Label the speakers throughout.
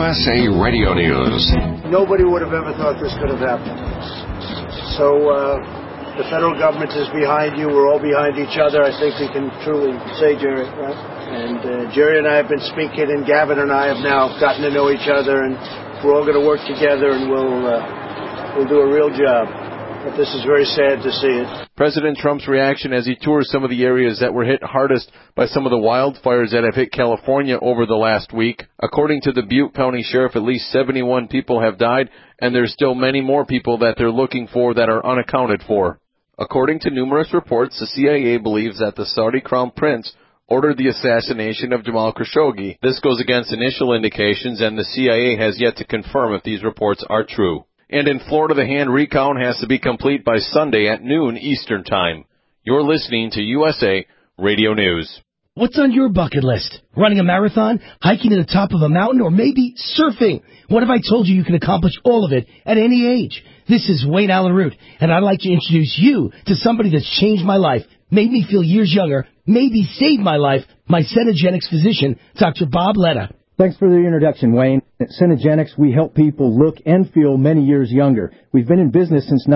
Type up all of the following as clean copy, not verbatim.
Speaker 1: USA Radio News.
Speaker 2: Nobody would have ever thought this could have happened. So the federal government is behind you. We're all behind each other. I think we can truly say, Jerry, right? And Jerry and I have been speaking, and Gavin and I have now gotten to know each other, and we're all going to work together, and we'll do a real job. But this is very sad to see it.
Speaker 3: President Trump's reaction as he tours some of the areas that were hit hardest by some of the wildfires that have hit California over the last week. According to the Butte County Sheriff, at least 71 people have died, and there's still many more people that they're looking for that are unaccounted for. According to numerous reports, the CIA believes that the Saudi Crown Prince ordered the assassination of Jamal Khashoggi. This goes against initial indications, and the CIA has yet to confirm if these reports are true. And in Florida, the hand recount has to be complete by Sunday at noon Eastern Time. You're listening to USA Radio News.
Speaker 4: What's on your bucket list? Running a marathon, hiking to the top of a mountain, or maybe surfing? What if I told you can accomplish all of it at any age? This is Wayne Allen Root, and I'd like to introduce you to somebody that's changed my life, made me feel years younger, maybe saved my life, my Cenegenics physician, Dr. Bob Letta.
Speaker 5: Thanks for the introduction, Wayne. At Cenegenics, we help people look and feel many years younger. We've been in business since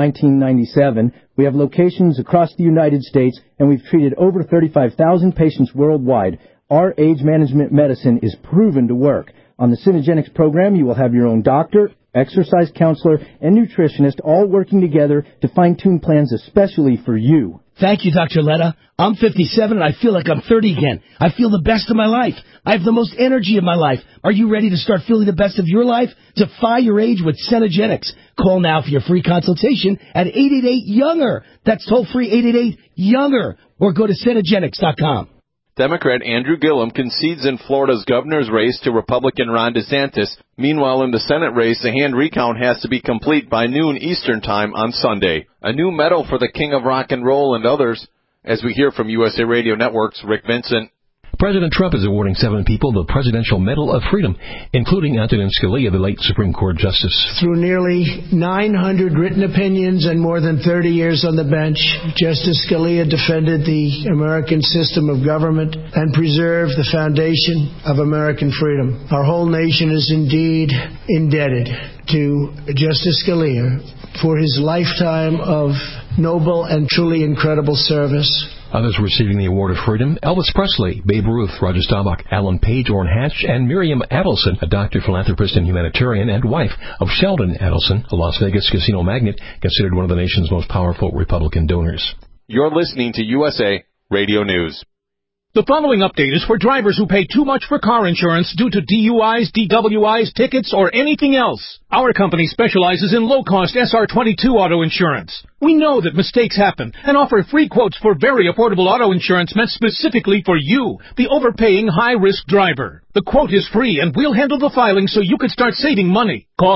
Speaker 5: 1997. We have locations across the United States, and we've treated over 35,000 patients worldwide. Our age management medicine is proven to work. On the Cenegenics program, you will have your own doctor, exercise counselor, and nutritionist all working together to fine-tune plans especially for you.
Speaker 4: Thank you, Dr. Letta. I'm 57 and I feel like I'm 30 again. I feel the best of my life. I have the most energy of my life. Are you ready to start feeling the best of your life? Defy your age with Cenegenics. Call now for your free consultation at 888-YOUNGER. That's toll-free 888-YOUNGER. Or go to Cenegenics.com.
Speaker 3: Democrat Andrew Gillum concedes in Florida's governor's race to Republican Ron DeSantis. Meanwhile, in the Senate race, the hand recount has to be complete by noon Eastern Time on Sunday. A new medal for the King of Rock and Roll and others, as we hear from USA Radio Network's Rick Vincent.
Speaker 6: President Trump is awarding 7 people the Presidential Medal of Freedom, including Antonin Scalia, the late Supreme Court Justice.
Speaker 7: Through nearly 900 written opinions and more than 30 years on the bench, Justice Scalia defended the American system of government and preserved the foundation of American freedom. Our whole nation is indeed indebted to Justice Scalia for his lifetime of noble and truly incredible service.
Speaker 6: Others receiving the Award of Freedom: Elvis Presley, Babe Ruth, Roger Staubach, Alan Page, Orrin Hatch, and Miriam Adelson, a doctor, philanthropist, and humanitarian, and wife of Sheldon Adelson, a Las Vegas casino magnate, considered one of the nation's most powerful Republican donors.
Speaker 3: You're listening to USA Radio News.
Speaker 8: The following update is for drivers who pay too much for car insurance due to DUIs, DWIs, tickets, or anything else. Our company specializes in low-cost SR22 auto insurance. We know that mistakes happen and offer free quotes for very affordable auto insurance meant specifically for you, the overpaying high-risk driver. The quote is free, and we'll handle the filing so you can start saving money. Call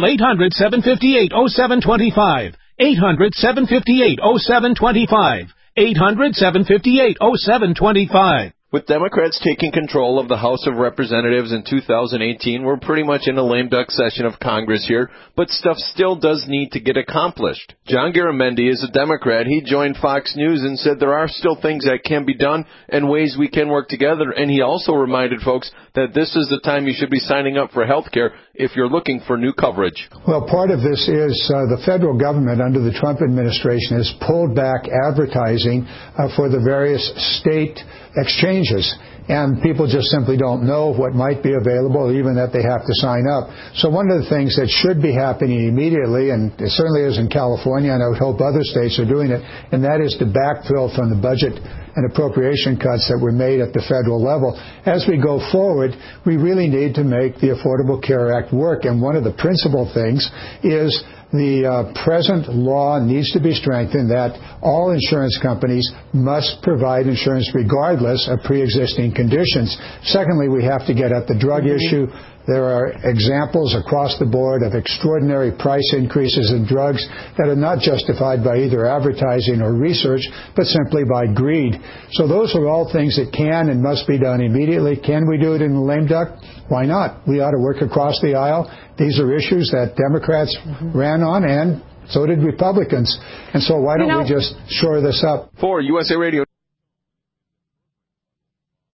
Speaker 8: 800-758-0725. 800-758-0725. 800-758-0725.
Speaker 3: With Democrats taking control of the House of Representatives in 2018, we're pretty much in a lame duck session of Congress here, but stuff still does need to get accomplished. John Garamendi is a Democrat. He joined Fox News and said there are still things that can be done and ways we can work together, and he also reminded folks that this is the time you should be signing up for health care if you're looking for new coverage.
Speaker 9: Well, part of this is the federal government under the Trump administration has pulled back advertising for the various state exchanges, and people just simply don't know what might be available, even that they have to sign up. So one of the things that should be happening immediately, and it certainly is in California, and I would hope other states are doing it, and that is to backfill from the budget and appropriation cuts that were made at the federal level. As we go forward, we really need to make the Affordable Care Act work, and one of the principal things is the present law needs to be strengthened that all insurance companies must provide insurance regardless of pre-existing conditions. Secondly, we have to get at the drug issue. There are examples across the board of extraordinary price increases in drugs that are not justified by either advertising or research, but simply by greed. So those are all things that can and must be done immediately. Can we do it in the lame duck? Why not? We ought to work across the aisle. These are issues that Democrats ran on, and so did Republicans. And so why don't we just shore this up?
Speaker 3: For USA Radio